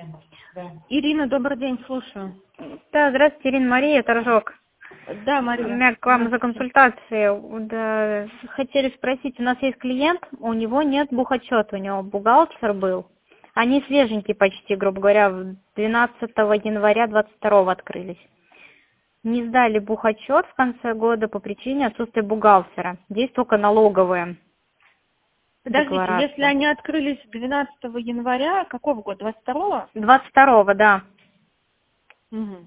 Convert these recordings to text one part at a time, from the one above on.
Ирина, добрый день, слушаю. Да, здравствуйте, Ирина, Мария, Торжок. Да, У Мария. меня к вам за консультацией. Да, хотели спросить, у нас есть клиент, у него нет бухучета, у него бухгалтер был. Они свеженькие почти, грубо говоря, 12 января 22 открылись. Не сдали бухучет в конце года по причине отсутствия бухгалтера. Здесь только налоговые. Подождите, Декларация. если они открылись 12 января, какого года? 22-го? 22, да. Угу.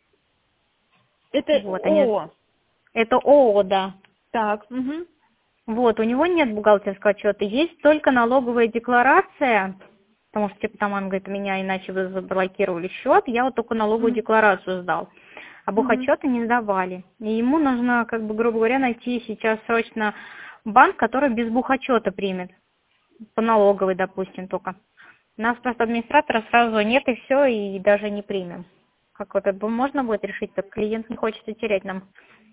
Это Вот, они... ООО. Это ООО, да. Так, угу. Вот, у него нет бухгалтерского отчета, есть только налоговая декларация, потому что, типа, там он говорит, меня иначе вы заблокировали счет, я вот только налоговую декларацию сдал, а бухучета не сдавали. И ему нужно, как бы, грубо говоря, найти сейчас срочно банк, который без бухучета примет, по налоговой, допустим, только. У нас просто администратора сразу нет и все, и даже не примем. Как вот это можно будет решить, так клиент не хочет терять нам.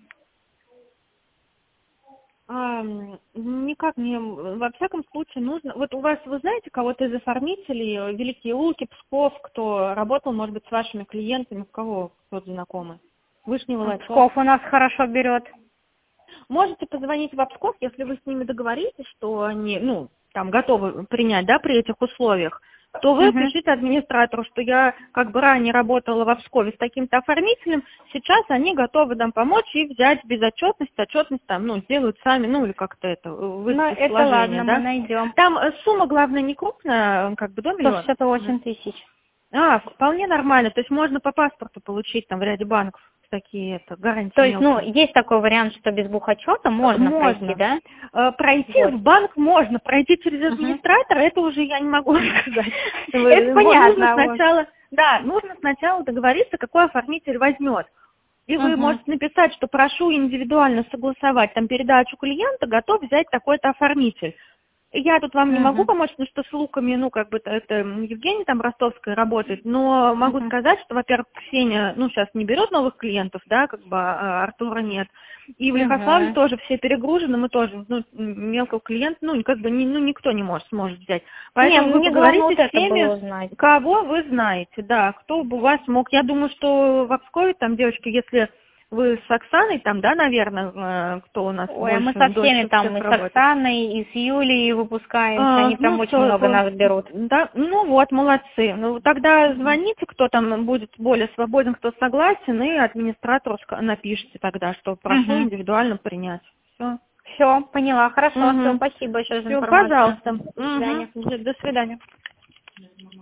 Никак не, во всяком случае нужно, вот у вас, вы знаете кого-то из оформителей, Великие Луки, Псков, кто работал, может быть, с вашими клиентами, у кого кто-то знакомый? Вышний Волочок. Псков у нас хорошо берет. Можете позвонить в Псков, если вы с ними договоритесь, что они, ну, там, готовы принять, да, при этих условиях, то вы пишите администратору, что я как бы ранее работала в Пскове с таким-то оформителем, сейчас они готовы нам помочь и взять безотчетность, отчетность там, ну, сделают сами, ну, или как-то это, выставить Это положение, ладно, да. мы найдем. Там сумма, главное, не крупная, как бы до миллиона. 168 тысяч. Вполне нормально, то есть можно по паспорту получить там в ряде банков такие гарантии То есть, мелкие. есть такой вариант, что без бухучета можно пройти, да? Пройти Вот. в банк можно, пройти через администратора, это уже я не могу сказать. Это понятно. Нужно сначала договориться, какой оформитель возьмет. И вы можете написать, что прошу индивидуально согласовать там передачу клиента, готов взять такой-то оформитель. Я тут вам не могу помочь, потому что с луками, ну, как бы, это Евгения там Ростовская работает, но могу сказать, что, во-первых, Ксения, ну, сейчас не берет новых клиентов, да, как бы, а Артура нет. И в Лихославле тоже все перегружены, мы тоже, ну, мелкого клиента, ну, как бы, никто не сможет взять. Поэтому вы поговорите с теми, кого вы знаете, да, кто бы у вас мог. Я думаю, что в Пскове там, девочки, если... Вы с Оксаной там, да, наверное, кто у нас Ой, больше? Мы со всеми всех там, и с работает? Оксаной, и с Юлей выпускаемся, они прям очень много нас берут. Да, ну вот, молодцы. Ну, тогда звоните, кто там будет более свободен, кто согласен, и администратору напишите тогда, что прошу индивидуально принять. Все. Все, поняла, хорошо, все, спасибо большое за информацию. Пожалуйста. До свидания. До свидания.